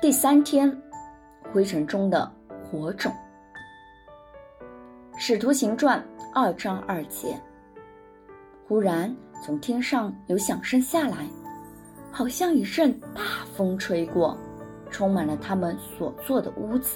第3天，灰尘中的火种。使徒行传2章2节，忽然从天上有响声下来，好像一阵大风吹过，充满了他们所坐的屋子。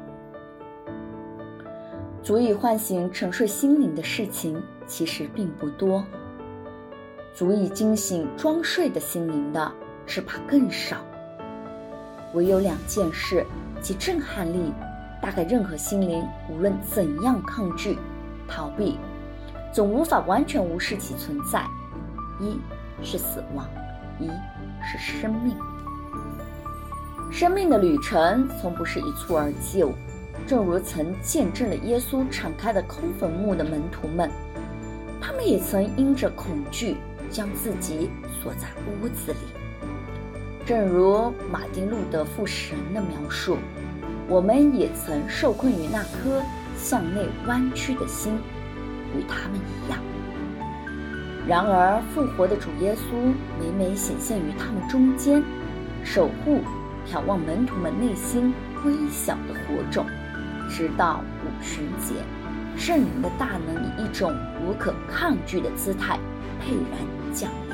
足以唤醒沉睡心灵的事情其实并不多，足以惊醒装睡的心灵的只怕更少。唯有2件事其震撼力大概任何心灵无论怎样抗拒逃避，总无法完全无视其存在。一是死亡，一是生命。生命的旅程从不是一蹴而就，正如曾见证了耶稣敞开的空坟墓的门徒们，他们也曾因着恐惧将自己锁在屋子里。正如马丁路德父神的描述，我们也曾受困于那颗向内弯曲的心，与他们一样。然而复活的主耶稣每每显现于他们中间，守护眺望门徒们内心微小的火种，直到五旬节，圣灵的大能以一种无可抗拒的姿态沛然降临。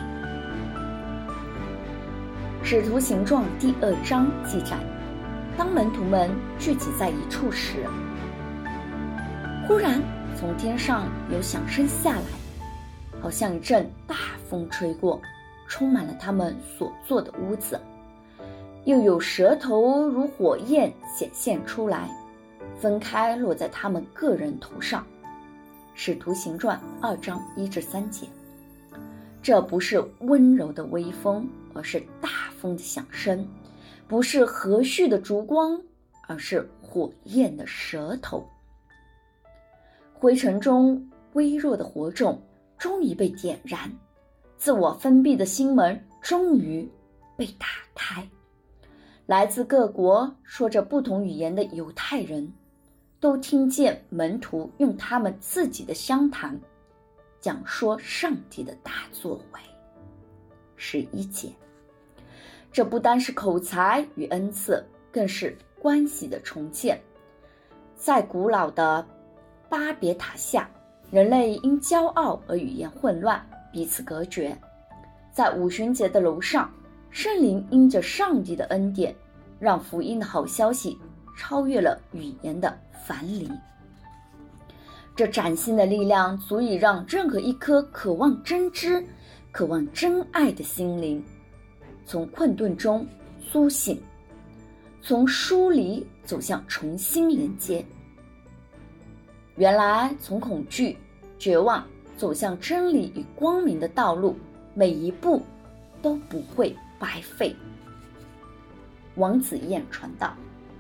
使徒行传第2章记载，当门徒们聚集在一处时，忽然从天上有响声下来，好像一阵大风吹过，充满了他们所坐的屋子。又有舌头如火焰显现出来，分开落在他们个人头上。使徒行传2章1至3节。这不是温柔的微风，而是大风的响声；不是和煦的烛光，而是火焰的舌头。灰尘中微弱的火种终于被点燃，自我封闭的心门终于被打开。来自各国说着不同语言的犹太人都听见门徒用他们自己的乡谈讲说上帝的大作为。11节，这不单是口才与恩赐，更是关系的重建。在古老的巴别塔下，人类因骄傲而语言混乱，彼此隔绝。在五旬节的楼上，圣灵因着上帝的恩典，让福音的好消息超越了语言的樊篱。这崭新的力量足以让任何一颗渴望真知、渴望真爱的心灵从困顿中苏醒，从疏离走向重新连接。原来从恐惧、绝望走向真理与光明的道路，每一步都不会白费。王子燕传道。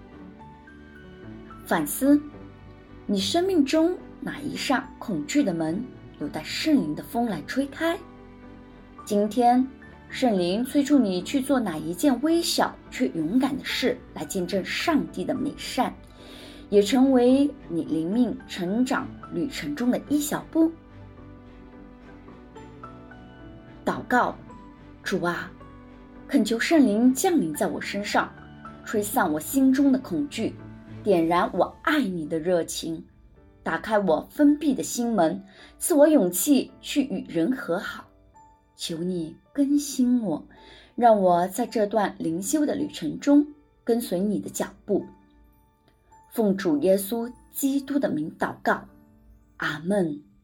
反思，你生命中哪一扇恐惧的门有待圣灵的风来吹开？今天圣灵催促你去做哪一件微小却勇敢的事，来见证上帝的美善，也成为你灵命成长旅程中的一小步。祷告，主啊，恳求圣灵降临在我身上，吹散我心中的恐惧，点燃我爱你的热情，打开我封闭的心门，赐我勇气去与人和好。求你更新我，让我在这段灵修的旅程中跟随你的脚步。奉主耶稣基督的名祷告，阿们。